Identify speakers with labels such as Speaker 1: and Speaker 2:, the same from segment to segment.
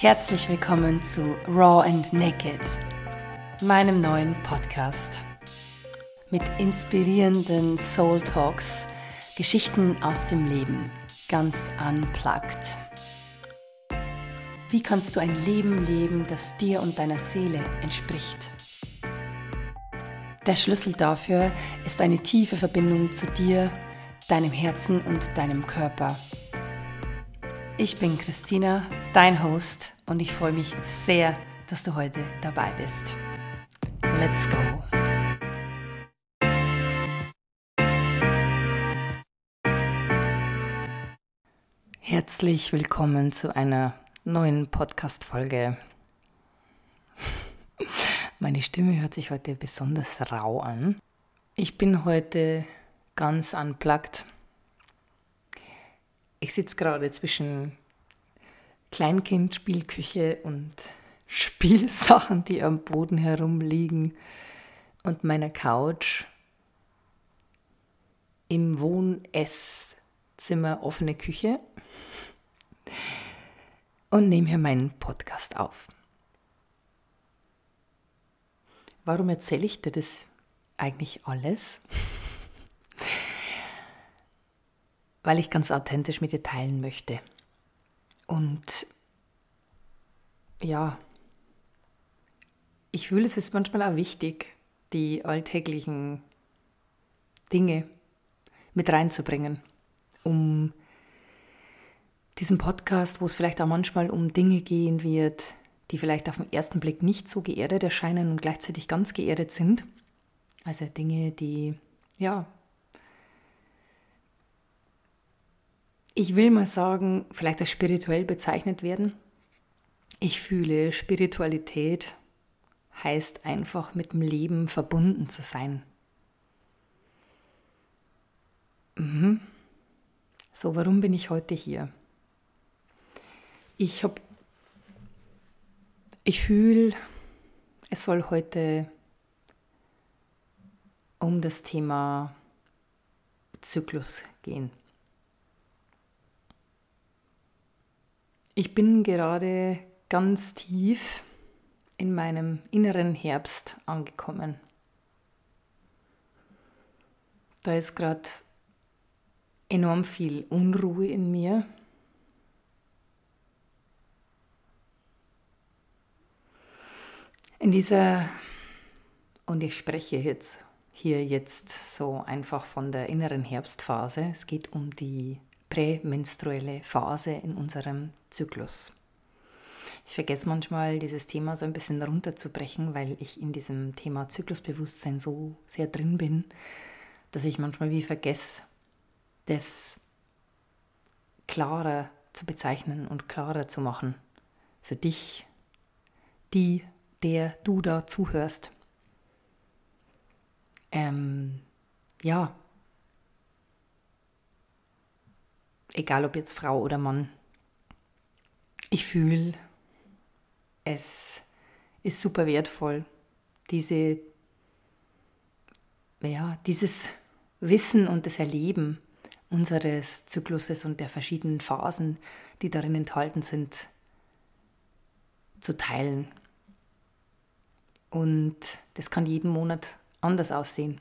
Speaker 1: Herzlich willkommen zu Raw and Naked, meinem neuen Podcast mit inspirierenden Soul Talks, Geschichten aus dem Leben, ganz unplugged. Wie kannst du ein Leben leben, das dir und deiner Seele entspricht? Der Schlüssel dafür ist eine tiefe Verbindung zu dir, deinem Herzen und deinem Körper. Ich bin Christina, dein Host, und ich freue mich sehr, dass du heute dabei bist. Let's go! Herzlich willkommen zu einer neuen Podcast-Folge. Meine Stimme hört sich heute besonders rau an. Ich bin heute ganz unplugged. Ich sitze gerade zwischen Kleinkind, Spielküche und Spielsachen, die am Boden herumliegen, und meiner Couch im Wohn-Esszimmer, offene Küche, und nehme hier meinen Podcast auf. Warum erzähle ich dir das eigentlich alles? Weil ich ganz authentisch mit dir teilen möchte. Und ja, ich fühle, es ist manchmal auch wichtig, die alltäglichen Dinge mit reinzubringen, um diesen Podcast, wo es vielleicht auch manchmal um Dinge gehen wird, die vielleicht auf den ersten Blick nicht so geerdet erscheinen und gleichzeitig ganz geerdet sind. Also Dinge, die, ja, ich will mal sagen, vielleicht als spirituell bezeichnet werden. Ich fühle, Spiritualität heißt einfach, mit dem Leben verbunden zu sein. So, warum bin ich heute hier? Ich fühle, es soll heute um das Thema Zyklus gehen. Ich bin gerade ganz tief in meinem inneren Herbst angekommen. Da ist gerade enorm viel Unruhe in mir. Und ich spreche jetzt so einfach von der inneren Herbstphase. Es geht um die prämenstruelle Phase in unserem Zyklus. Ich vergesse manchmal, dieses Thema so ein bisschen runterzubrechen, weil ich in diesem Thema Zyklusbewusstsein so sehr drin bin, dass ich manchmal wie vergesse, das klarer zu bezeichnen und klarer zu machen für dich, der du da zuhörst. Ja, egal ob jetzt Frau oder Mann, ich fühle, es ist super wertvoll, dieses Wissen und das Erleben unseres Zykluses und der verschiedenen Phasen, die darin enthalten sind, zu teilen. Und das kann jeden Monat anders aussehen.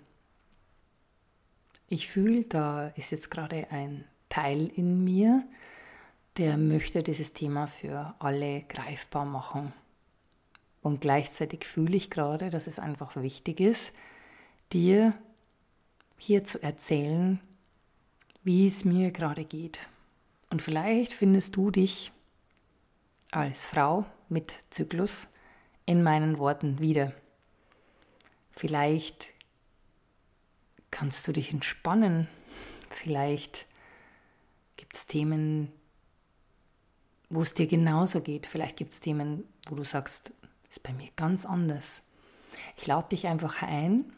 Speaker 1: Ich fühle, da ist jetzt gerade ein Teil in mir, der möchte dieses Thema für alle greifbar machen. Und gleichzeitig fühle ich gerade, dass es einfach wichtig ist, dir hier zu erzählen, wie es mir gerade geht. Und vielleicht findest du dich als Frau mit Zyklus in meinen Worten wieder. Vielleicht kannst du dich entspannen. Vielleicht gibt es Themen, wo es dir genauso geht. Vielleicht gibt es Themen, wo du sagst, ist bei mir ganz anders. Ich lade dich einfach ein,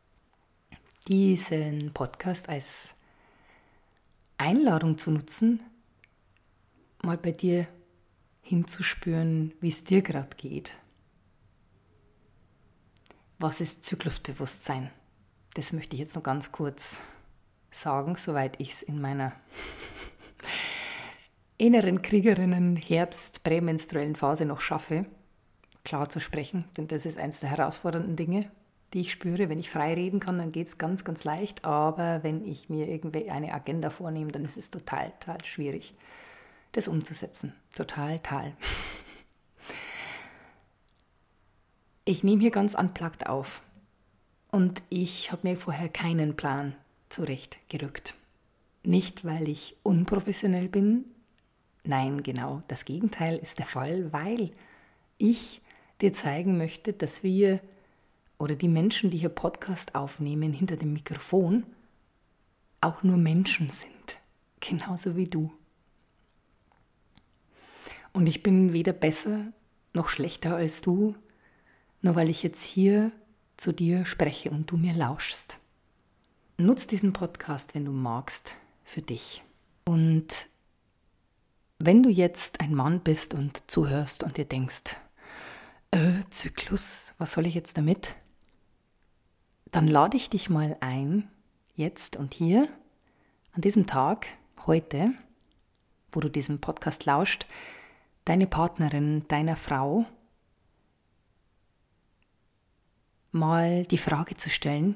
Speaker 1: diesen Podcast als Einladung zu nutzen, mal bei dir hinzuspüren, wie es dir gerade geht. Was ist Zyklusbewusstsein? Das möchte ich jetzt noch ganz kurz sagen, soweit ich es in meiner inneren Kriegerinnen Herbst prämenstruellen Phase noch schaffe, klar zu sprechen, denn das ist eines der herausfordernden Dinge, die ich spüre. Wenn ich frei reden kann, dann geht es ganz, ganz leicht, aber wenn ich mir irgendwie eine Agenda vornehme, dann ist es total schwierig, das umzusetzen. Total. Ich nehme hier ganz unplugged auf und ich habe mir vorher keinen Plan zurechtgerückt. Nicht, weil ich unprofessionell bin, nein, genau, das Gegenteil ist der Fall, weil ich dir zeigen möchte, dass wir oder die Menschen, die hier Podcast aufnehmen hinter dem Mikrofon, auch nur Menschen sind, genauso wie du. Und ich bin weder besser noch schlechter als du, nur weil ich jetzt hier zu dir spreche und du mir lauschst. Nutz diesen Podcast, wenn du magst, für dich. Und wenn du jetzt ein Mann bist und zuhörst und dir denkst, Zyklus, was soll ich jetzt damit? Dann lade ich dich mal ein, jetzt und hier, an diesem Tag, heute, wo du diesem Podcast lauscht, deine Partnerin, deiner Frau, mal die Frage zu stellen,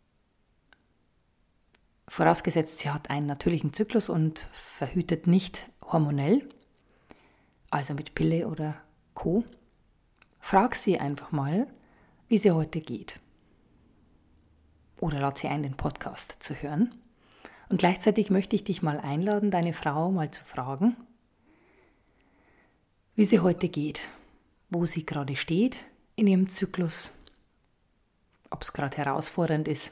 Speaker 1: vorausgesetzt, sie hat einen natürlichen Zyklus und verhütet nicht hormonell, also mit Pille oder Co., frag sie einfach mal, wie sie heute geht. Oder lad sie ein, den Podcast zu hören. Und gleichzeitig möchte ich dich mal einladen, deine Frau mal zu fragen, wie sie heute geht, wo sie gerade steht in ihrem Zyklus, ob es gerade herausfordernd ist,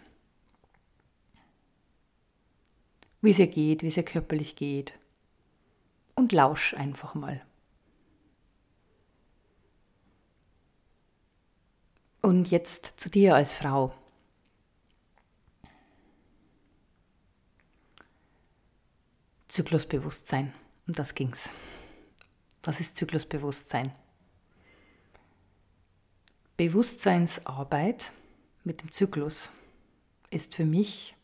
Speaker 1: wie es ihr geht, wie es ihr körperlich geht. Und lausch einfach mal. Und jetzt zu dir als Frau. Zyklusbewusstsein, um das ging's. Was ist Zyklusbewusstsein? Bewusstseinsarbeit mit dem Zyklus ist für mich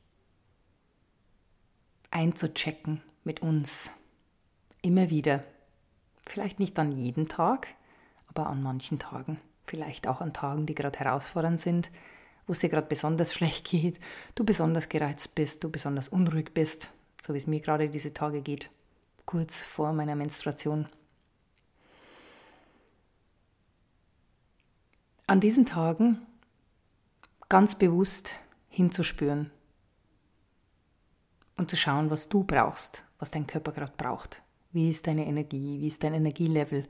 Speaker 1: einzuchecken mit uns. Immer wieder. Vielleicht nicht an jedem Tag, aber an manchen Tagen. Vielleicht auch an Tagen, die gerade herausfordernd sind, wo es dir gerade besonders schlecht geht, du besonders gereizt bist, du besonders unruhig bist, so wie es mir gerade diese Tage geht, kurz vor meiner Menstruation. An diesen Tagen ganz bewusst hinzuspüren und zu schauen, was du brauchst, was dein Körper gerade braucht. Wie ist deine Energie, wie ist dein Energielevel?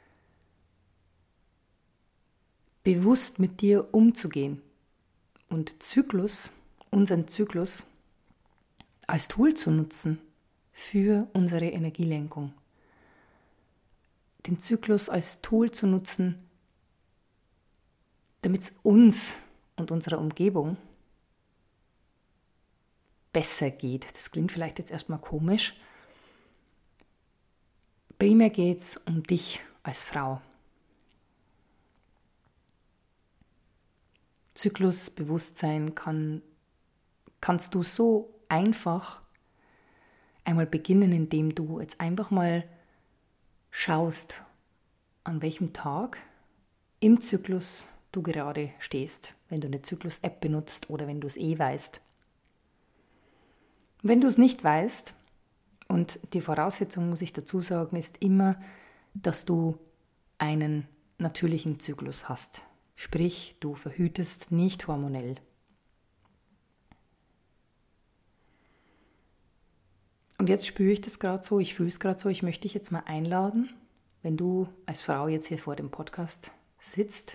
Speaker 1: Bewusst mit dir umzugehen und unseren Zyklus als Tool zu nutzen für unsere Energielenkung. Den Zyklus als Tool zu nutzen, damit es uns und unserer Umgebung besser geht. Das klingt vielleicht jetzt erstmal komisch. Primär geht es um dich als Frau. Zyklusbewusstsein kannst du so einfach einmal beginnen, indem du jetzt einfach mal schaust, an welchem Tag im Zyklus du gerade stehst, wenn du eine Zyklus-App benutzt oder wenn du es weißt. Wenn du es nicht weißt, und die Voraussetzung, muss ich dazu sagen, ist immer, dass du einen natürlichen Zyklus hast. Sprich, du verhütest nicht hormonell. Und jetzt spüre ich das gerade so, ich fühle es gerade so, ich möchte dich jetzt mal einladen, wenn du als Frau jetzt hier vor dem Podcast sitzt,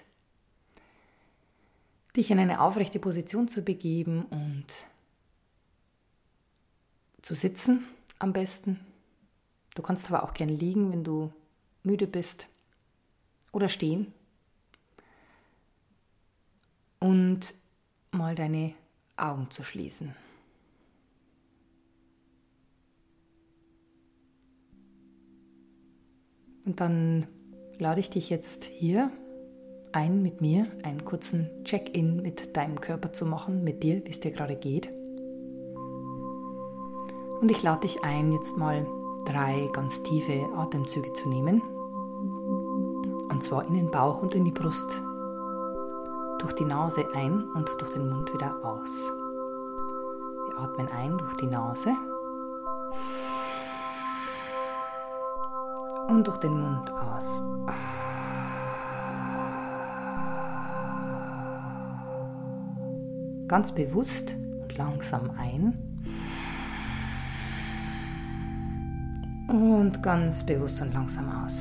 Speaker 1: dich in eine aufrechte Position zu begeben und zu sitzen am besten. Du kannst aber auch gerne liegen, wenn du müde bist, oder stehen. Und mal deine Augen zu schließen. Und dann lade ich dich jetzt hier ein, mit mir einen kurzen Check-in mit deinem Körper zu machen, mit dir, wie es dir gerade geht. Und ich lade dich ein, jetzt mal 3 ganz tiefe Atemzüge zu nehmen. Und zwar in den Bauch und in die Brust. Durch die Nase ein und durch den Mund wieder aus. Wir atmen ein durch die Nase und durch den Mund aus. Ganz bewusst und langsam ein. Und ganz bewusst und langsam aus.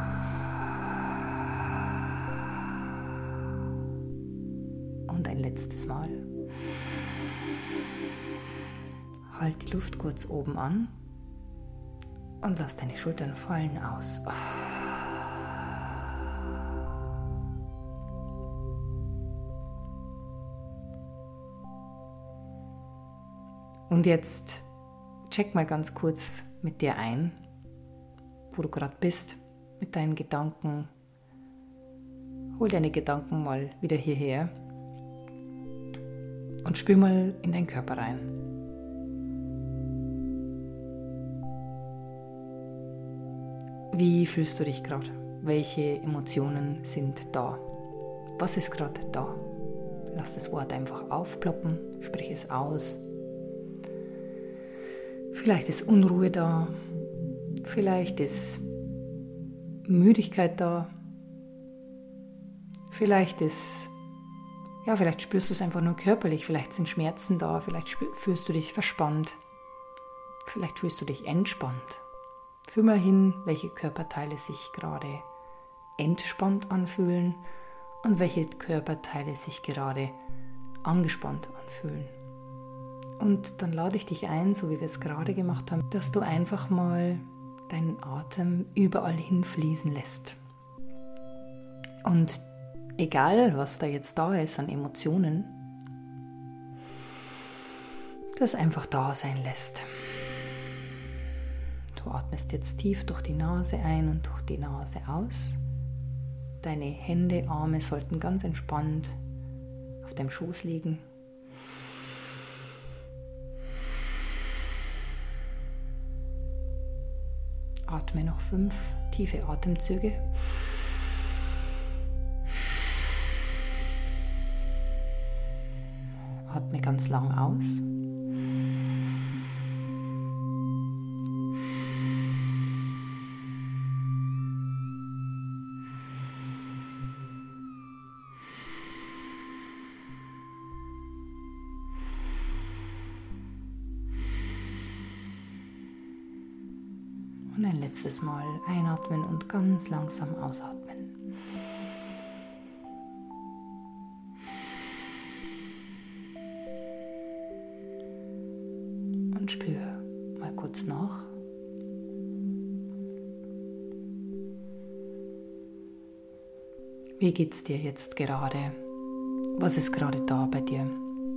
Speaker 1: Und ein letztes Mal. Halt die Luft kurz oben an und lass deine Schultern fallen aus. Und jetzt check mal ganz kurz mit dir ein, wo du gerade bist, mit deinen Gedanken. Hol deine Gedanken mal wieder hierher und spür mal in deinen Körper rein. Wie fühlst du dich gerade? Welche Emotionen sind da? Was ist gerade da? Lass das Wort einfach aufploppen, sprich es aus. Vielleicht ist Unruhe da, vielleicht ist Müdigkeit da, vielleicht spürst du es einfach nur körperlich, vielleicht sind Schmerzen da, vielleicht fühlst du dich verspannt, vielleicht fühlst du dich entspannt. Fühl mal hin, welche Körperteile sich gerade entspannt anfühlen und welche Körperteile sich gerade angespannt anfühlen. Und dann lade ich dich ein, so wie wir es gerade gemacht haben, dass du einfach mal deinen Atem überall hinfließen lässt. Und egal, was da jetzt da ist an Emotionen, das einfach da sein lässt. Du atmest jetzt tief durch die Nase ein und durch die Nase aus. Deine Hände, Arme sollten ganz entspannt auf deinem Schoß liegen. Atme noch 5 tiefe Atemzüge. Atme ganz lang aus. Und ein letztes Mal einatmen und ganz langsam ausatmen. Und spür mal kurz nach. Wie geht's dir jetzt gerade? Was ist gerade da bei dir?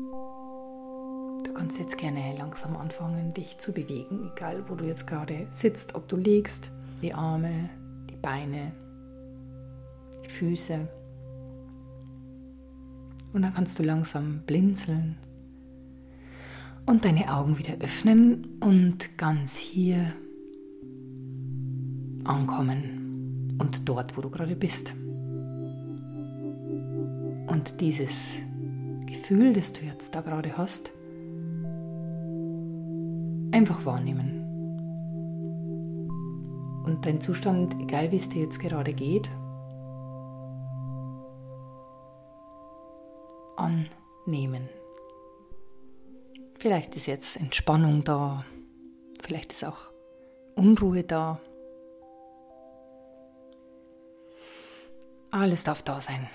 Speaker 1: Du kannst jetzt gerne langsam anfangen, dich zu bewegen, egal wo du jetzt gerade sitzt, ob du liegst, die Arme, die Beine, die Füße. Und dann kannst du langsam blinzeln und deine Augen wieder öffnen und ganz hier ankommen und dort, wo du gerade bist. Und dieses Gefühl, das du jetzt da gerade hast, einfach wahrnehmen. Und dein Zustand, egal wie es dir jetzt gerade geht, annehmen. Vielleicht ist jetzt Entspannung da, vielleicht ist auch Unruhe da. Alles darf da sein.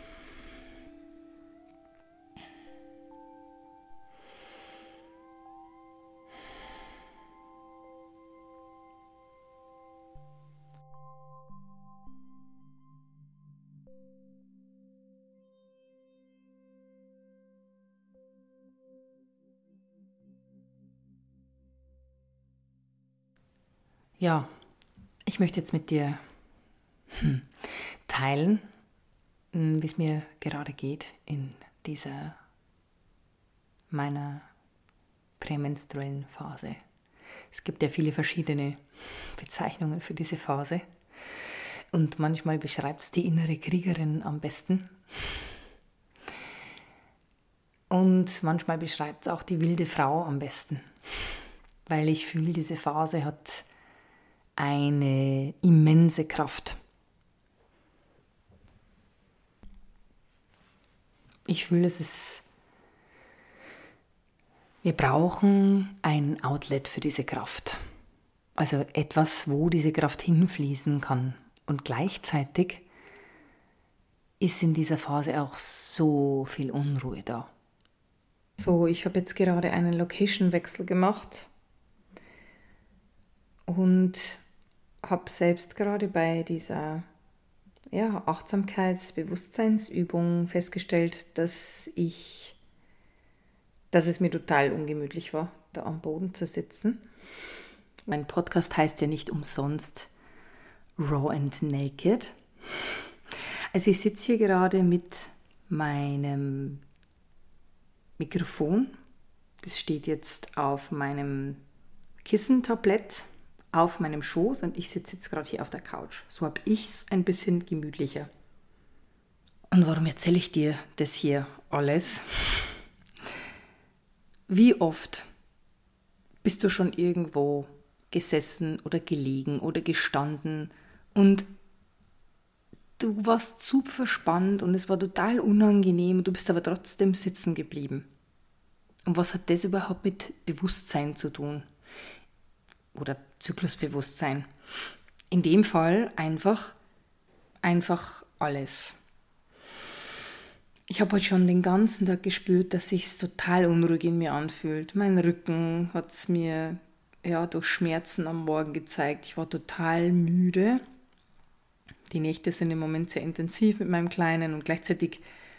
Speaker 1: Ja, ich möchte jetzt mit dir teilen, wie es mir gerade geht in dieser meiner prämenstruellen Phase. Es gibt ja viele verschiedene Bezeichnungen für diese Phase. Und manchmal beschreibt es die innere Kriegerin am besten. Und manchmal beschreibt es auch die wilde Frau am besten. Weil ich fühle, diese Phase hat eine immense Kraft. Ich fühle, wir brauchen ein Outlet für diese Kraft. Also etwas, wo diese Kraft hinfließen kann. Und gleichzeitig ist in dieser Phase auch so viel Unruhe da. So, ich habe jetzt gerade einen Location-Wechsel gemacht und habe selbst gerade bei dieser Achtsamkeits-Bewusstseinsübung festgestellt, dass es mir total ungemütlich war, da am Boden zu sitzen. Mein Podcast heißt ja nicht umsonst Raw and Naked. Also ich sitze hier gerade mit meinem Mikrofon. Das steht jetzt auf meinem Kissentablett auf meinem Schoß und ich sitze jetzt gerade hier auf der Couch. So habe ich es ein bisschen gemütlicher. Und warum erzähle ich dir das hier alles? Wie oft bist du schon irgendwo gesessen oder gelegen oder gestanden und du warst super verspannt und es war total unangenehm, du bist aber trotzdem sitzen geblieben. Und was hat das überhaupt mit Bewusstsein zu tun? Oder Zyklusbewusstsein? In dem Fall einfach alles. Ich habe heute schon den ganzen Tag gespürt, dass sich total unruhig in mir anfühlt. Mein Rücken hat es mir durch Schmerzen am Morgen gezeigt. Ich war total müde. Die Nächte sind im Moment sehr intensiv mit meinem Kleinen und gleichzeitig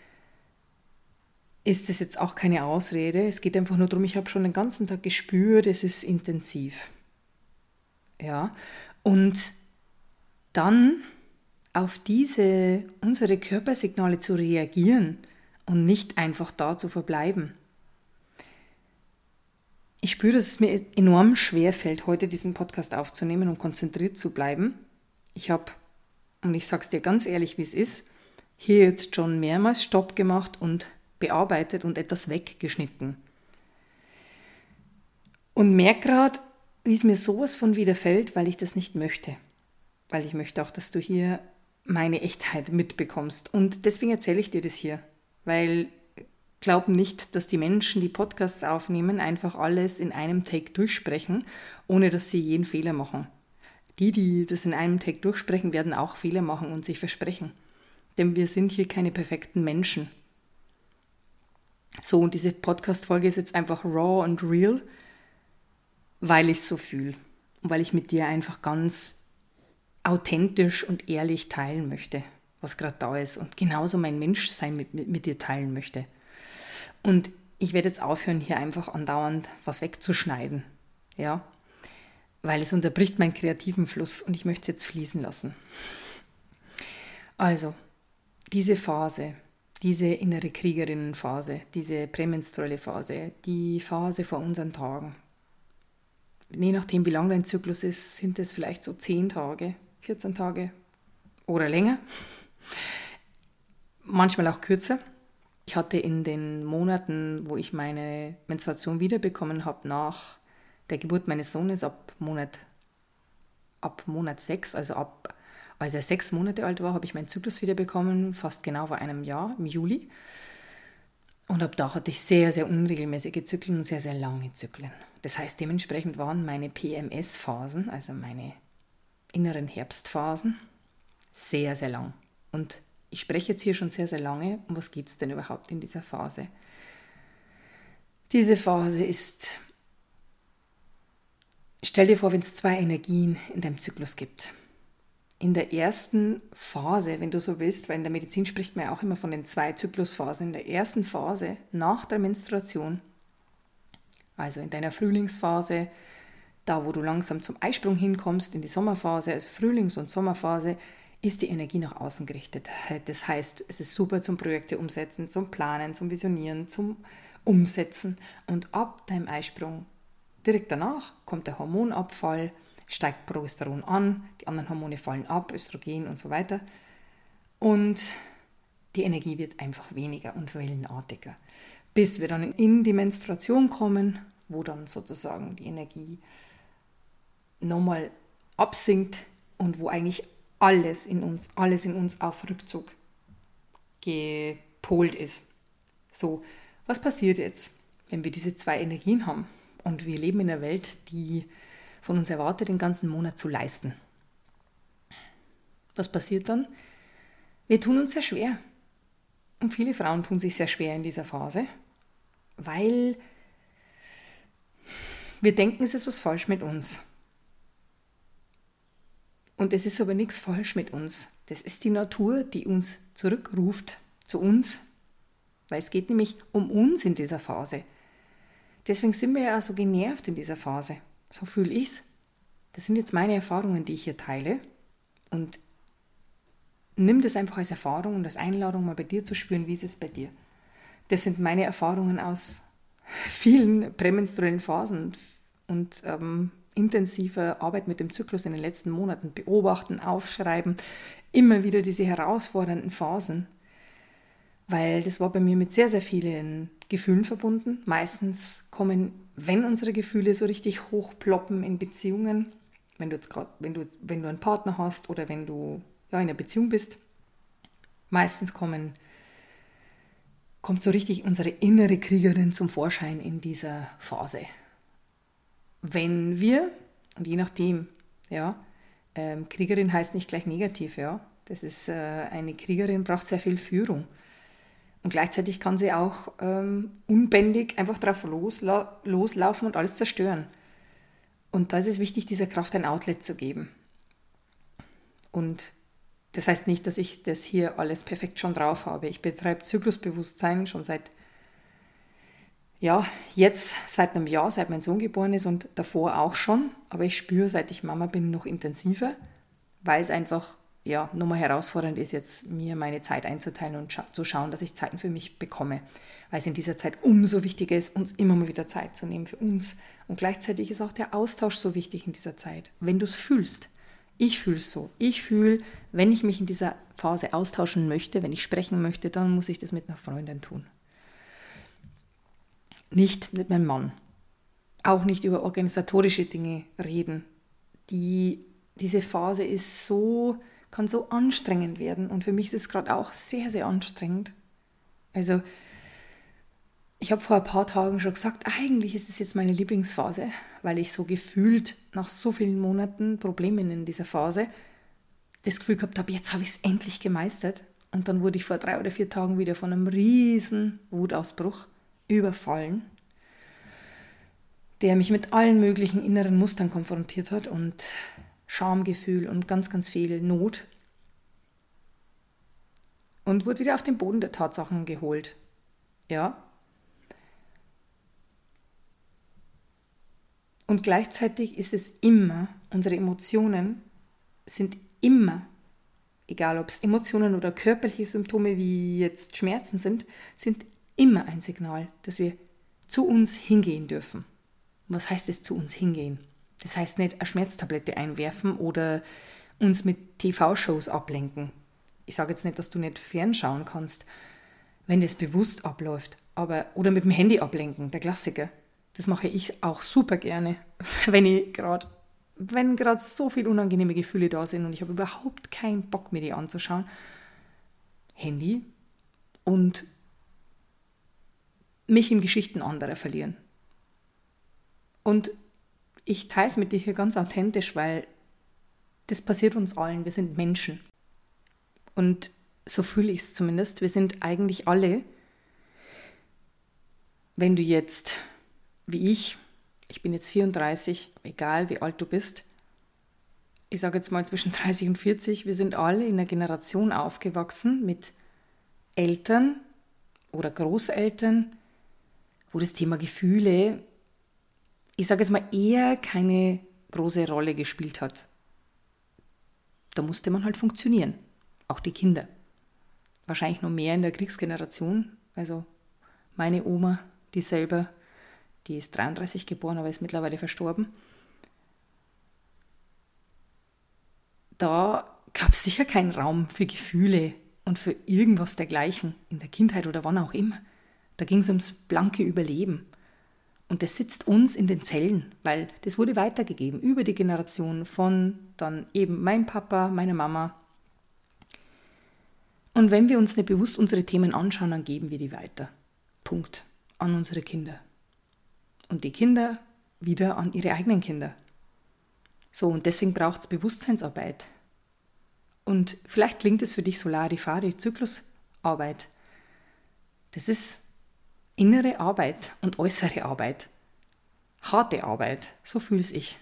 Speaker 1: ist es jetzt auch keine Ausrede. Es geht einfach nur darum, ich habe schon den ganzen Tag gespürt, es ist intensiv. Ja, und dann auf unsere Körpersignale zu reagieren und nicht einfach da zu verbleiben. Ich spüre, dass es mir enorm schwer fällt, heute diesen Podcast aufzunehmen und konzentriert zu bleiben. Ich habe, und ich sage es dir ganz ehrlich, wie es ist, hier jetzt schon mehrmals Stopp gemacht und bearbeitet und etwas weggeschnitten. Und merke gerade, wie es mir sowas von widerfällt, weil ich das nicht möchte. Weil ich möchte auch, dass du hier meine Echtheit mitbekommst. Und deswegen erzähle ich dir das hier. Weil glaub nicht, dass die Menschen, die Podcasts aufnehmen, einfach alles in einem Take durchsprechen, ohne dass sie jeden Fehler machen. Die das in einem Take durchsprechen, werden auch Fehler machen und sich versprechen. Denn wir sind hier keine perfekten Menschen. So, und diese Podcast-Folge ist jetzt einfach raw und real, weil ich es so fühle. Und weil ich mit dir einfach ganz authentisch und ehrlich teilen möchte, was gerade da ist. Und genauso mein Menschsein mit dir teilen möchte. Und ich werde jetzt aufhören, hier einfach andauernd was wegzuschneiden. Ja, weil es unterbricht meinen kreativen Fluss und ich möchte es jetzt fließen lassen. Also, diese Phase, diese innere Kriegerinnenphase, diese prämenstruelle Phase, die Phase vor unseren Tagen. Je nachdem, wie lang dein Zyklus ist, sind es vielleicht so 10 Tage, 14 Tage oder länger. Manchmal auch kürzer. Ich hatte in den Monaten, wo ich meine Menstruation wiederbekommen habe, nach der Geburt meines Sohnes ab Monat 6, also als er 6 Monate alt war, habe ich meinen Zyklus wiederbekommen, fast genau vor einem Jahr, im Juli. Und ab da hatte ich sehr, sehr unregelmäßige Zyklen und sehr, sehr lange Zyklen. Das heißt, dementsprechend waren meine PMS-Phasen, also meine inneren Herbstphasen, sehr, sehr lang. Und ich spreche jetzt hier schon sehr, sehr lange. Um was geht es denn überhaupt in dieser Phase? Diese Phase ist, stell dir vor, wenn es 2 Energien in deinem Zyklus gibt. In der ersten Phase, wenn du so willst, weil in der Medizin spricht man ja auch immer von den 2 Zyklusphasen. In der ersten Phase nach der Menstruation, also in deiner Frühlingsphase, da wo du langsam zum Eisprung hinkommst, in die Sommerphase, also Frühlings- und Sommerphase, ist die Energie nach außen gerichtet. Das heißt, es ist super zum Projekte umsetzen, zum Planen, zum Visionieren, zum Umsetzen. Und ab deinem Eisprung direkt danach kommt der Hormonabfall, steigt Progesteron an, die anderen Hormone fallen ab, Östrogen und so weiter. Und die Energie wird einfach weniger und wellenartiger. Bis wir dann in die Menstruation kommen, wo dann sozusagen die Energie nochmal absinkt und wo eigentlich alles in uns auf Rückzug gepolt ist. So, was passiert jetzt, wenn wir diese zwei Energien haben und wir leben in einer Welt, die von uns erwartet, den ganzen Monat zu leisten? Was passiert dann? Wir tun uns sehr schwer. Und viele Frauen tun sich sehr schwer in dieser Phase, weil wir denken, es ist was falsch mit uns. Und es ist aber nichts falsch mit uns. Das ist die Natur, die uns zurückruft zu uns, weil es geht nämlich um uns in dieser Phase. Deswegen sind wir ja auch so genervt in dieser Phase. So fühle ich es. Das sind jetzt meine Erfahrungen, die ich hier teile. Und nimm das einfach als Erfahrung und als Einladung, mal bei dir zu spüren, wie ist es bei dir. Das sind meine Erfahrungen aus vielen prämenstruellen Phasen und intensiver Arbeit mit dem Zyklus in den letzten Monaten. Beobachten, aufschreiben, immer wieder diese herausfordernden Phasen. Weil das war bei mir mit sehr, sehr vielen Gefühlen verbunden. Meistens kommen, wenn unsere Gefühle so richtig hochploppen in Beziehungen, wenn du einen Partner hast oder wenn du in einer Beziehung bist, meistens kommt so richtig unsere innere Kriegerin zum Vorschein in dieser Phase. Wenn wir, und je nachdem, Kriegerin heißt nicht gleich negativ, das ist eine Kriegerin, braucht sehr viel Führung. Und gleichzeitig kann sie auch unbändig einfach drauf loslaufen und alles zerstören. Und da ist es wichtig, dieser Kraft ein Outlet zu geben. Und das heißt nicht, dass ich das hier alles perfekt schon drauf habe. Ich betreibe Zyklusbewusstsein schon seit einem Jahr, seit mein Sohn geboren ist und davor auch schon. Aber ich spüre, seit ich Mama bin, noch intensiver, weil es einfach nochmal herausfordernd ist, jetzt mir meine Zeit einzuteilen und zu schauen, dass ich Zeiten für mich bekomme. Weil es in dieser Zeit umso wichtiger ist, uns immer mal wieder Zeit zu nehmen für uns. Und gleichzeitig ist auch der Austausch so wichtig in dieser Zeit. Wenn du es fühlst, ich fühle es so. Ich fühle, wenn ich mich in dieser Phase austauschen möchte, wenn ich sprechen möchte, dann muss ich das mit einer Freundin tun. Nicht mit meinem Mann. Auch nicht über organisatorische Dinge reden. Diese Phase kann so anstrengend werden. Und für mich ist es gerade auch sehr, sehr anstrengend. Also, ich habe vor ein paar Tagen schon gesagt, eigentlich ist es jetzt meine Lieblingsphase, weil ich so gefühlt nach so vielen Monaten Problemen in dieser Phase das Gefühl gehabt habe, jetzt habe ich es endlich gemeistert. Und dann wurde ich vor 3 oder 4 Tagen wieder von einem riesen Wutausbruch überfallen, der mich mit allen möglichen inneren Mustern konfrontiert hat und Schamgefühl und ganz, ganz viel Not. Und wurde wieder auf den Boden der Tatsachen geholt. Ja. Und gleichzeitig ist es immer, unsere Emotionen sind immer, egal ob es Emotionen oder körperliche Symptome wie jetzt Schmerzen sind immer ein Signal, dass wir zu uns hingehen dürfen. Was heißt es, zu uns hingehen? Das heißt nicht eine Schmerztablette einwerfen oder uns mit TV-Shows ablenken. Ich sage jetzt nicht, dass du nicht fernschauen kannst, wenn das bewusst abläuft, oder mit dem Handy ablenken, der Klassiker. Das mache ich auch super gerne, wenn gerade so viele unangenehme Gefühle da sind und ich habe überhaupt keinen Bock, mir die anzuschauen. Handy und mich in Geschichten anderer verlieren. Und ich teile es mit dir hier ganz authentisch, weil das passiert uns allen. Wir sind Menschen. Und so fühle ich es zumindest. Wir sind eigentlich alle, wenn du jetzt, wie ich bin jetzt 34, egal wie alt du bist, ich sage jetzt mal zwischen 30 und 40, wir sind alle in einer Generation aufgewachsen mit Eltern oder Großeltern, wo das Thema Gefühle, ich sage jetzt mal, eher keine große Rolle gespielt hat. Da musste man halt funktionieren, auch die Kinder. Wahrscheinlich noch mehr in der Kriegsgeneration, also meine Oma, die selber die ist 33 geboren, aber ist mittlerweile verstorben. Da gab es sicher keinen Raum für Gefühle und für irgendwas dergleichen in der Kindheit oder wann auch immer. Da ging es ums blanke Überleben. Und das sitzt uns in den Zellen, weil das wurde weitergegeben über die Generation von dann eben mein Papa, meine Mama. Und wenn wir uns nicht bewusst unsere Themen anschauen, dann geben wir die weiter. Punkt. An unsere Kinder. Und die Kinder wieder an ihre eigenen Kinder. So, und deswegen braucht es Bewusstseinsarbeit. Und vielleicht klingt es für dich so Larifari, Zyklusarbeit. Das ist innere Arbeit und äußere Arbeit. Harte Arbeit, so fühle ich.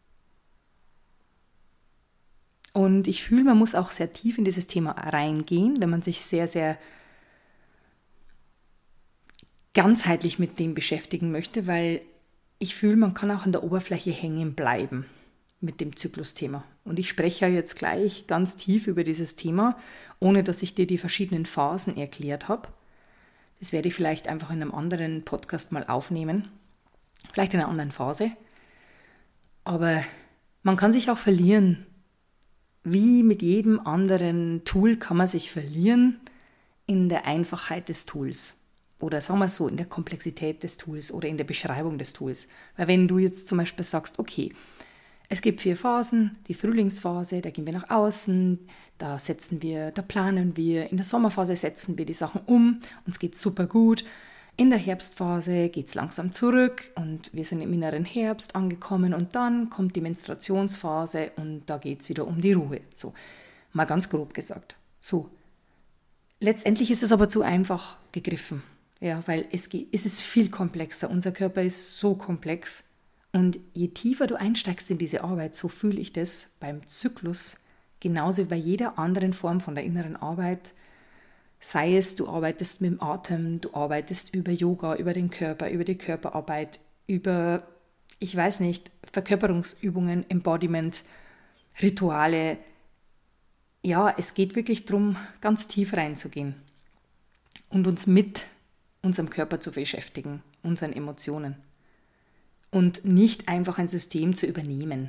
Speaker 1: Und ich fühle, man muss auch sehr tief in dieses Thema reingehen, wenn man sich sehr, sehr ganzheitlich mit dem beschäftigen möchte, weil ich fühle, man kann auch an der Oberfläche hängen bleiben mit dem Zyklusthema. Und ich spreche ja jetzt gleich ganz tief über dieses Thema, ohne dass ich dir die verschiedenen Phasen erklärt habe. Das werde ich vielleicht einfach in einem anderen Podcast mal aufnehmen, vielleicht in einer anderen Phase. Aber man kann sich auch verlieren. Wie mit jedem anderen Tool kann man sich verlieren in der Einfachheit des Tools. Oder sagen wir es so, in der Komplexität des Tools oder in der Beschreibung des Tools. Weil wenn du jetzt zum Beispiel sagst, okay, es gibt 4 Phasen, die Frühlingsphase, da gehen wir nach außen, da planen wir, in der Sommerphase setzen wir die Sachen um, uns geht super gut. In der Herbstphase geht es langsam zurück und wir sind im inneren Herbst angekommen und dann kommt die Menstruationsphase und da geht es wieder um die Ruhe. So, mal ganz grob gesagt. So, letztendlich ist es aber zu einfach gegriffen, ja, weil es ist viel komplexer. Unser Körper ist so komplex. Und je tiefer du einsteigst in diese Arbeit, so fühle ich das beim Zyklus, genauso wie bei jeder anderen Form von der inneren Arbeit, sei es, du arbeitest mit dem Atem, du arbeitest über Yoga, über den Körper, über die Körperarbeit, über, ich weiß nicht, Verkörperungsübungen, Embodiment, Rituale. Ja, es geht wirklich darum, ganz tief reinzugehen und uns mit unserem Körper zu beschäftigen, unseren Emotionen. Und nicht einfach ein System zu übernehmen,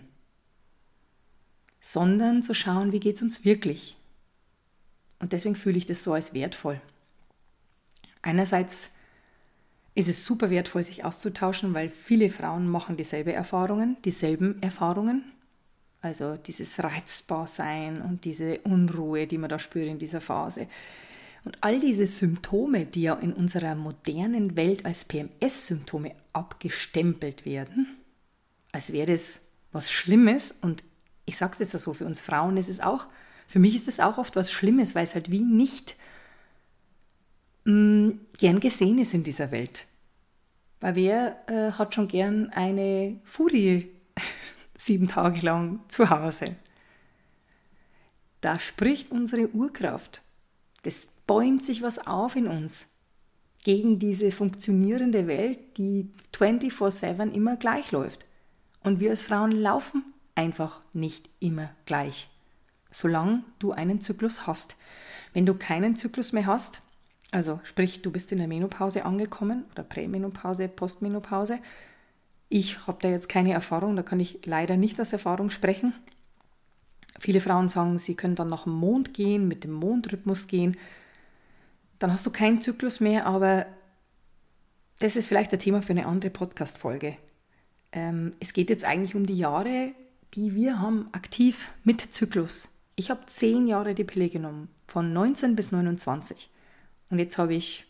Speaker 1: sondern zu schauen, wie geht es uns wirklich. Und deswegen fühle ich das so als wertvoll. Einerseits ist es super wertvoll, sich auszutauschen, weil viele Frauen machen dieselben Erfahrungen. Also dieses Reizbarsein und diese Unruhe, die man da spürt in dieser Phase. Und all diese Symptome, die ja in unserer modernen Welt als PMS-Symptome abgestempelt werden, als wäre das was Schlimmes. Und ich sage es jetzt so, für uns Frauen ist es auch, für mich ist es auch oft was Schlimmes, weil es halt wie nicht gern gesehen ist in dieser Welt. Weil wer hat schon gern eine Furie 7 Tage lang zu Hause? Da spricht unsere Urkraft. Das bäumt sich was auf in uns gegen diese funktionierende Welt, die 24/7 immer gleich läuft. Und wir als Frauen laufen einfach nicht immer gleich, solange du einen Zyklus hast. Wenn du keinen Zyklus mehr hast, also sprich, du bist in der Menopause angekommen oder Prämenopause, Postmenopause, ich habe da jetzt keine Erfahrung, da kann ich leider nicht aus Erfahrung sprechen. Viele Frauen sagen, sie können dann nach dem Mond gehen, mit dem Mondrhythmus gehen. Dann hast du keinen Zyklus mehr, aber das ist vielleicht ein Thema für eine andere Podcast-Folge. Es geht jetzt eigentlich um die Jahre, die wir haben, aktiv mit Zyklus. Ich habe 10 Jahre die Pille genommen, von 19 bis 29. Und jetzt habe ich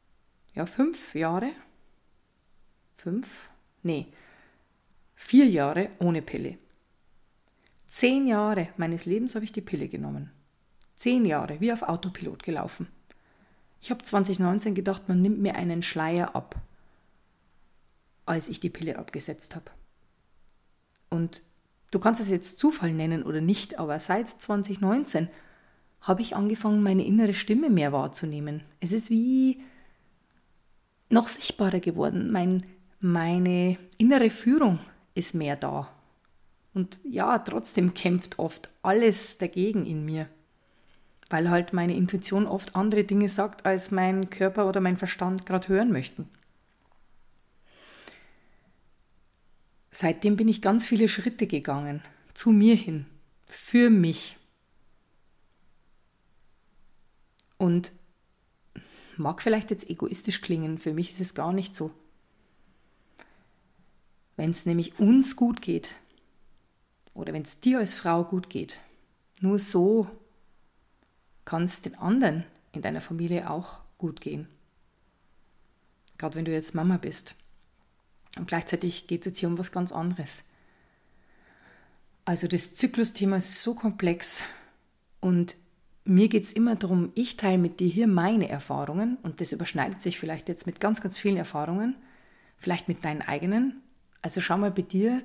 Speaker 1: 4 Jahre ohne Pille. 10 Jahre meines Lebens habe ich die Pille genommen. 10 Jahre, wie auf Autopilot gelaufen. Ich habe 2019 gedacht, man nimmt mir einen Schleier ab, als ich die Pille abgesetzt habe. Und du kannst es jetzt Zufall nennen oder nicht, aber seit 2019 habe ich angefangen, meine innere Stimme mehr wahrzunehmen. Es ist wie noch sichtbarer geworden. Meine innere Führung ist mehr da. Und ja, trotzdem kämpft oft alles dagegen in mir, weil halt meine Intuition oft andere Dinge sagt, als mein Körper oder mein Verstand gerade hören möchten. seitdem bin ich ganz viele Schritte gegangen, zu mir hin, für mich. Und mag vielleicht jetzt egoistisch klingen, für mich ist es gar nicht so. Wenn es nämlich uns gut geht, oder wenn es dir als Frau gut geht, nur so kann es den anderen in deiner Familie auch gut gehen. Gerade wenn du jetzt Mama bist. Und gleichzeitig geht es jetzt hier um was ganz anderes. Also das Zyklusthema ist so komplex und mir geht es immer darum, ich teile mit dir hier meine Erfahrungen und das überschneidet sich vielleicht jetzt mit ganz, ganz vielen Erfahrungen, vielleicht mit deinen eigenen. Also schau mal bei dir,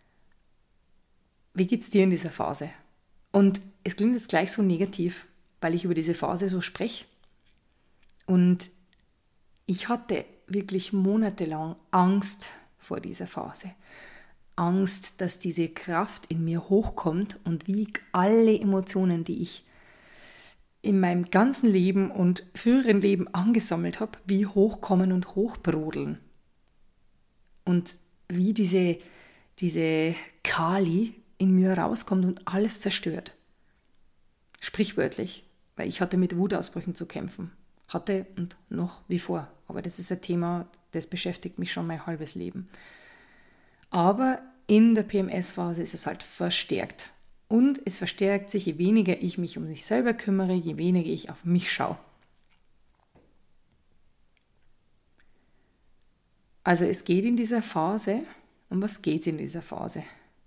Speaker 1: wie geht es dir in dieser Phase? Und es klingt jetzt gleich so negativ, weil ich über diese Phase so spreche. Und ich hatte wirklich monatelang Angst vor dieser Phase. Angst, dass diese Kraft in mir hochkommt und wie alle Emotionen, die ich in meinem ganzen Leben und früheren Leben angesammelt habe, wie hochkommen und hochbrodeln. Und wie diese Kali in mir rauskommt und alles zerstört. Sprichwörtlich, weil ich hatte mit Wutausbrüchen zu kämpfen. Hatte und noch wie vor. Aber das ist ein Thema, das beschäftigt mich schon mein halbes Leben. Aber in der PMS-Phase ist es halt verstärkt. Und es verstärkt sich, je weniger ich mich um mich selber kümmere, je weniger ich auf mich schaue. Also es geht in dieser Phase, um was geht es in dieser Phase?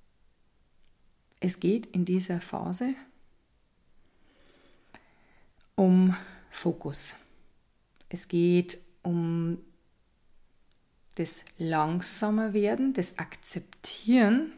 Speaker 1: Es geht in dieser Phase um Fokus. Es geht um das langsamer werden, das Akzeptieren,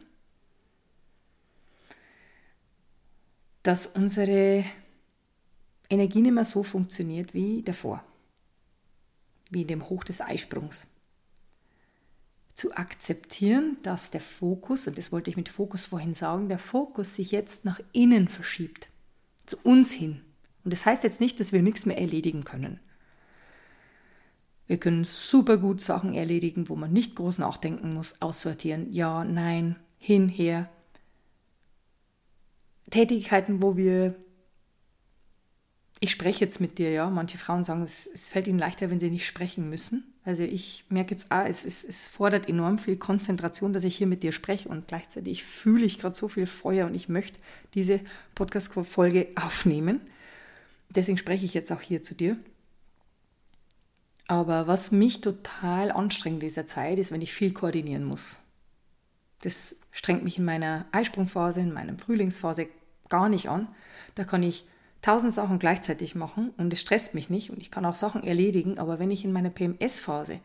Speaker 1: dass unsere Energie nicht mehr so funktioniert wie davor, wie in dem Hoch des Eisprungs. Zu akzeptieren, dass der Fokus, und das wollte ich mit Fokus vorhin sagen, der Fokus sich jetzt nach innen verschiebt, zu uns hin. Und das heißt jetzt nicht, dass wir nichts mehr erledigen können. Wir können super gut Sachen erledigen, wo man nicht groß nachdenken muss, aussortieren, ja, nein, hin, her. Tätigkeiten, wo ich spreche jetzt mit dir, ja, manche Frauen sagen, es fällt ihnen leichter, wenn sie nicht sprechen müssen. Also ich merke jetzt, es fordert enorm viel Konzentration, dass ich hier mit dir spreche und gleichzeitig fühle ich gerade so viel Feuer und ich möchte diese Podcast-Folge aufnehmen. Deswegen spreche ich jetzt auch hier zu dir. Aber was mich total anstrengt in dieser Zeit, ist, wenn ich viel koordinieren muss. Das strengt mich in meiner Eisprungphase, in meiner Frühlingsphase gar nicht an. Da kann ich 1000 Sachen gleichzeitig machen und es stresst mich nicht und ich kann auch Sachen erledigen, aber wenn ich in meiner PMS-Phase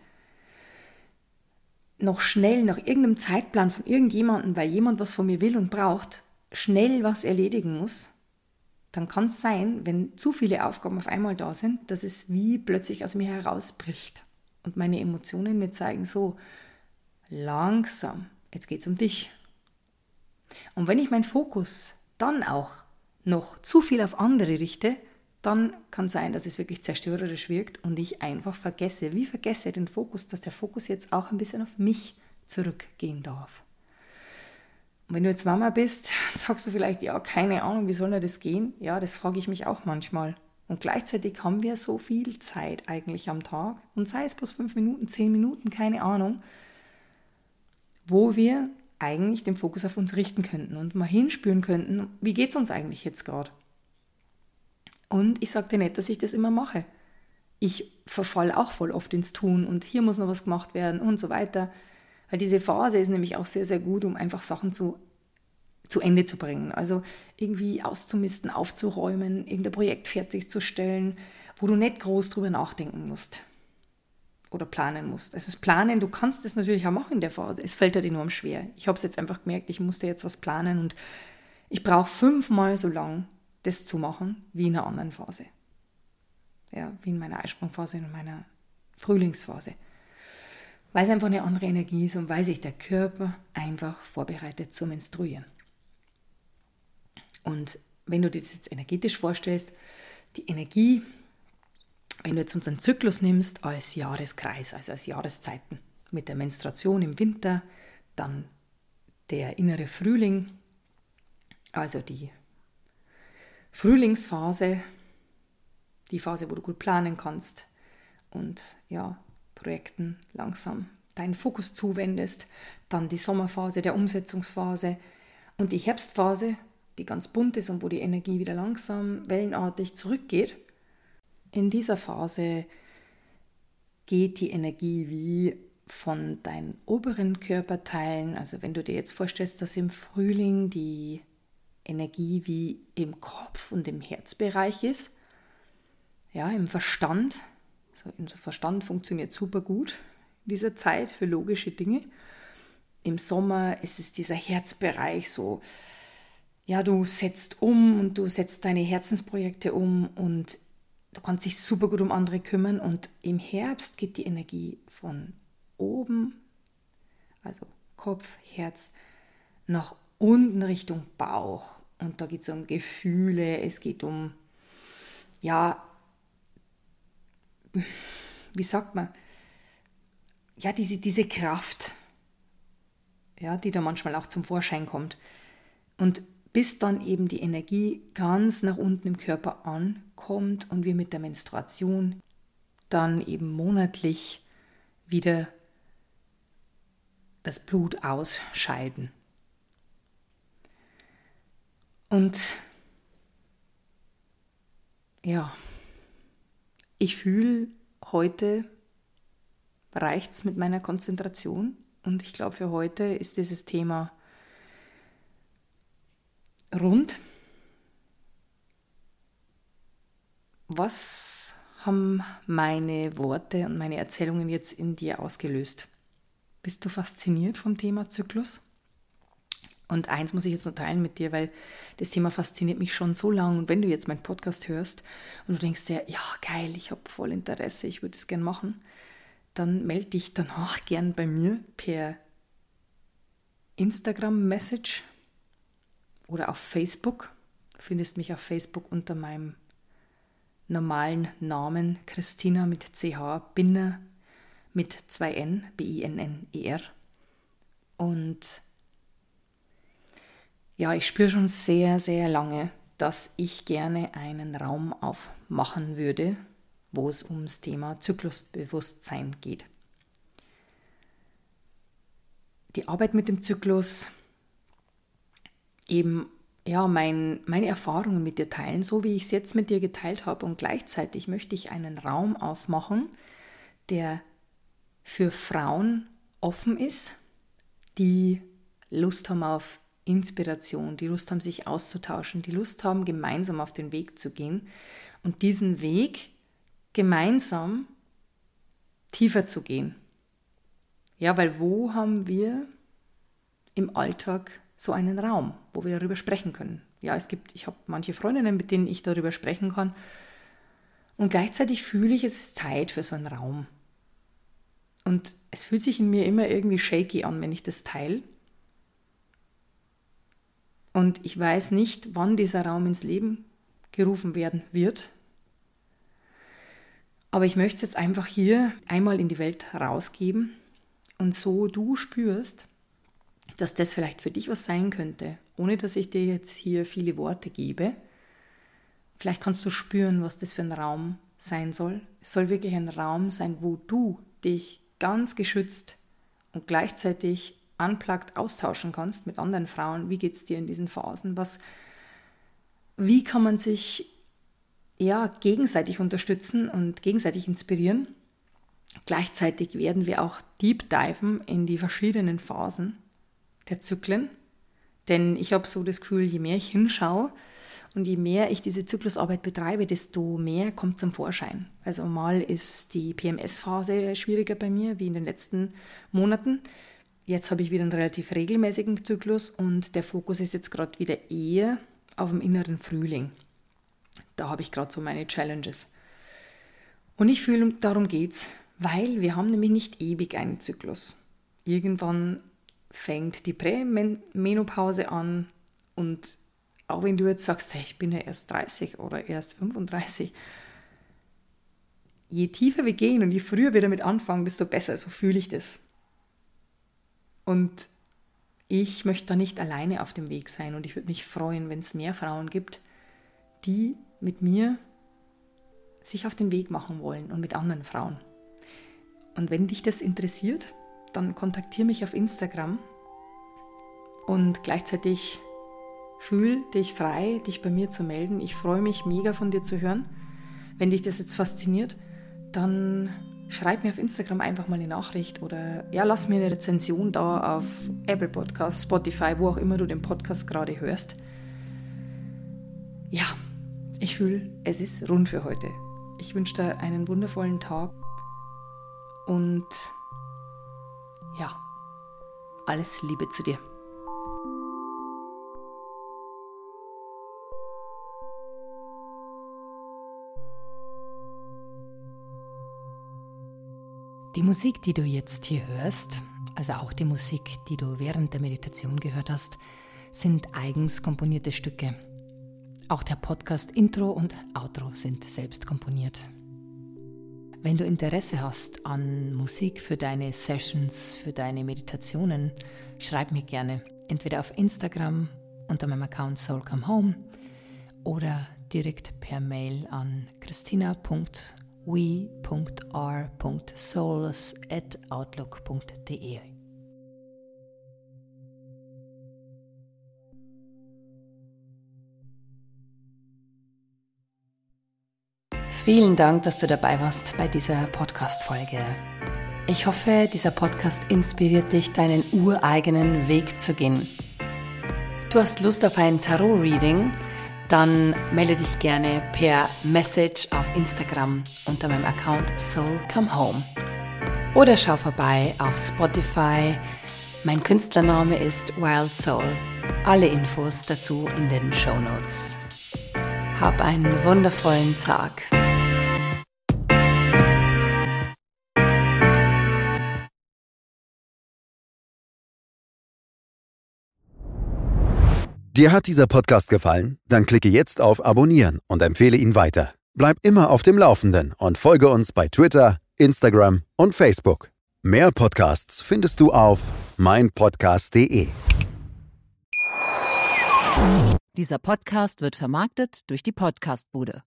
Speaker 1: noch schnell nach irgendeinem Zeitplan von irgendjemandem, weil jemand was von mir will und braucht, schnell was erledigen muss, dann kann es sein, wenn zu viele Aufgaben auf einmal da sind, dass es wie plötzlich aus mir herausbricht und meine Emotionen mir zeigen, so langsam, jetzt geht es um dich. Und wenn ich meinen Fokus dann auch noch zu viel auf andere richte, dann kann es sein, dass es wirklich zerstörerisch wirkt und ich einfach vergesse den Fokus, dass der Fokus jetzt auch ein bisschen auf mich zurückgehen darf. Und wenn du jetzt Mama bist, sagst du vielleicht, ja, keine Ahnung, wie soll denn das gehen? Ja, das frage ich mich auch manchmal. Und gleichzeitig haben wir so viel Zeit eigentlich am Tag, und sei es bloß 5 Minuten, 10 Minuten, keine Ahnung, wo wir eigentlich den Fokus auf uns richten könnten und mal hinspüren könnten, wie geht es uns eigentlich jetzt gerade? Und ich sage dir nicht, dass ich das immer mache. Ich verfalle auch voll oft ins Tun und hier muss noch was gemacht werden und so weiter. Weil diese Phase ist nämlich auch sehr, sehr gut, um einfach Sachen zu Ende zu bringen. Also irgendwie auszumisten, aufzuräumen, irgendein Projekt fertigzustellen, wo du nicht groß drüber nachdenken musst oder planen musst. Also das Planen, du kannst das natürlich auch machen in der Phase. Es fällt halt enorm schwer. Ich habe es jetzt einfach gemerkt, ich musste jetzt was planen und ich brauche 5-mal so lang, das zu machen, wie in einer anderen Phase. Ja, wie in meiner Eisprungphase und in meiner Frühlingsphase. Weil es einfach eine andere Energie ist und weil sich der Körper einfach vorbereitet zum Menstruieren. Und wenn du dir das jetzt energetisch vorstellst, die Energie, wenn du jetzt unseren Zyklus nimmst als Jahreskreis, also als Jahreszeiten, mit der Menstruation im Winter, dann der innere Frühling, also die Frühlingsphase, die Phase, wo du gut planen kannst und ja, Projekten langsam deinen Fokus zuwendest. Dann die Sommerphase, der Umsetzungsphase und die Herbstphase, die ganz bunt ist und wo die Energie wieder langsam wellenartig zurückgeht. In dieser Phase geht die Energie wie von deinen oberen Körperteilen, also wenn du dir jetzt vorstellst, dass im Frühling die Energie wie im Kopf und im Herzbereich ist, ja, im Verstand. Also unser Verstand funktioniert super gut in dieser Zeit für logische Dinge. Im Sommer ist es dieser Herzbereich so, ja, du setzt um und du setzt deine Herzensprojekte um und du kannst dich super gut um andere kümmern. Und im Herbst geht die Energie von oben, also Kopf, Herz, nach unten Richtung Bauch. Und da geht es um Gefühle, es geht um, ja, wie sagt man, ja, diese Kraft, ja, die da manchmal auch zum Vorschein kommt. Und bis dann eben die Energie ganz nach unten im Körper ankommt und wir mit der Menstruation dann eben monatlich wieder das Blut ausscheiden. Und ja, ich fühle, heute reicht es mit meiner Konzentration und ich glaube, für heute ist dieses Thema rund. Was haben meine Worte und meine Erzählungen jetzt in dir ausgelöst? Bist du fasziniert vom Thema Zyklus? Und eins muss ich jetzt noch teilen mit dir, weil das Thema fasziniert mich schon so lange. Und wenn du jetzt meinen Podcast hörst und du denkst dir, ja geil, ich habe voll Interesse, ich würde es gern machen, dann melde dich danach gern bei mir per Instagram-Message oder auf Facebook. Du findest mich auf Facebook unter meinem normalen Namen Christina mit CH, Binner mit 2 N, B-I-N-N-E-R. Und ja, ich spüre schon sehr, sehr lange, dass ich gerne einen Raum aufmachen würde, wo es ums Thema Zyklusbewusstsein geht. Die Arbeit mit dem Zyklus, eben ja, meine Erfahrungen mit dir teilen, so wie ich es jetzt mit dir geteilt habe, und gleichzeitig möchte ich einen Raum aufmachen, der für Frauen offen ist, die Lust haben auf Inspiration, die Lust haben, sich auszutauschen, die Lust haben, gemeinsam auf den Weg zu gehen und diesen Weg gemeinsam tiefer zu gehen. Ja, weil wo haben wir im Alltag so einen Raum, wo wir darüber sprechen können? Ja, ich habe manche Freundinnen, mit denen ich darüber sprechen kann und gleichzeitig fühle ich, es ist Zeit für so einen Raum. Und es fühlt sich in mir immer irgendwie shaky an, wenn ich das teile. Und ich weiß nicht, wann dieser Raum ins Leben gerufen werden wird. Aber ich möchte es jetzt einfach hier einmal in die Welt rausgeben und so du spürst, dass das vielleicht für dich was sein könnte, ohne dass ich dir jetzt hier viele Worte gebe. Vielleicht kannst du spüren, was das für ein Raum sein soll. Es soll wirklich ein Raum sein, wo du dich ganz geschützt und gleichzeitig unplugged austauschen kannst mit anderen Frauen. Wie geht es dir in diesen Phasen? Wie kann man sich gegenseitig unterstützen und gegenseitig inspirieren? Gleichzeitig werden wir auch deep diven in die verschiedenen Phasen der Zyklen. Denn ich habe so das Gefühl, je mehr ich hinschaue und je mehr ich diese Zyklusarbeit betreibe, desto mehr kommt zum Vorschein. Also mal ist die PMS-Phase schwieriger bei mir, wie in den letzten Monaten. Jetzt habe ich wieder einen relativ regelmäßigen Zyklus und der Fokus ist jetzt gerade wieder eher auf dem inneren Frühling. Da habe ich gerade so meine Challenges. Und ich fühle, darum geht's, weil wir haben nämlich nicht ewig einen Zyklus. Irgendwann fängt die Prämenopause an und auch wenn du jetzt sagst, hey, ich bin ja erst 30 oder erst 35, je tiefer wir gehen und je früher wir damit anfangen, desto besser, so fühle ich das. Und ich möchte da nicht alleine auf dem Weg sein und ich würde mich freuen, wenn es mehr Frauen gibt, die mit mir sich auf den Weg machen wollen und mit anderen Frauen. Und wenn dich das interessiert, dann kontaktiere mich auf Instagram und gleichzeitig fühl dich frei, dich bei mir zu melden. Ich freue mich mega von dir zu hören. Wenn dich das jetzt fasziniert, dann schreib mir auf Instagram einfach mal eine Nachricht oder lass mir eine Rezension da auf Apple Podcasts, Spotify, wo auch immer du den Podcast gerade hörst. Ja, ich fühle, es ist rund für heute. Ich wünsche dir einen wundervollen Tag und ja, alles Liebe zu dir. Die Musik, die du jetzt hier hörst, also auch die Musik, die du während der Meditation gehört hast, sind eigens komponierte Stücke. Auch der Podcast-Intro und Outro sind selbst komponiert. Wenn du Interesse hast an Musik für deine Sessions, für deine Meditationen, schreib mir gerne. Entweder auf Instagram unter meinem Account soulcomehome oder direkt per Mail an christina.we.r.souls@outlook.de. Vielen Dank, dass du dabei warst bei dieser Podcast-Folge. Ich hoffe, dieser Podcast inspiriert dich, deinen ureigenen Weg zu gehen. Du hast Lust auf ein Tarot-Reading? Dann melde dich gerne per Message auf Instagram unter meinem Account soulcomehome. Oder schau vorbei auf Spotify. Mein Künstlername ist Wild Soul. Alle Infos dazu in den Shownotes. Hab einen wundervollen Tag.
Speaker 2: Dir hat dieser Podcast gefallen? Dann klicke jetzt auf Abonnieren und empfehle ihn weiter. Bleib immer auf dem Laufenden und folge uns bei Twitter, Instagram und Facebook. Mehr Podcasts findest du auf meinpodcast.de.
Speaker 3: Dieser Podcast wird vermarktet durch die Podcast-Bude.